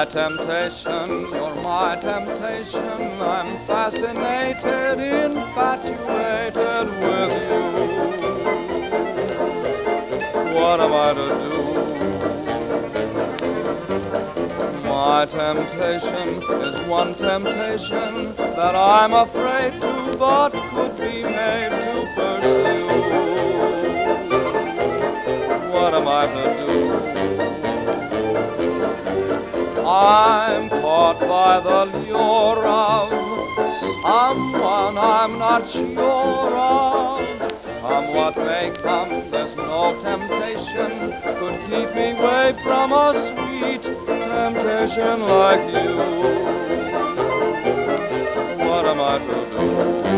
my temptation, you're my temptation. I'm fascinated, infatuated with you. What am I to do? My temptation is one temptation that I'm afraid to, but could be made to pursue. What am I to do? I'm caught by the lure of someone I'm not sure of. Come what may come, there's no temptation could keep me away from a sweet temptation like you. What am I to do?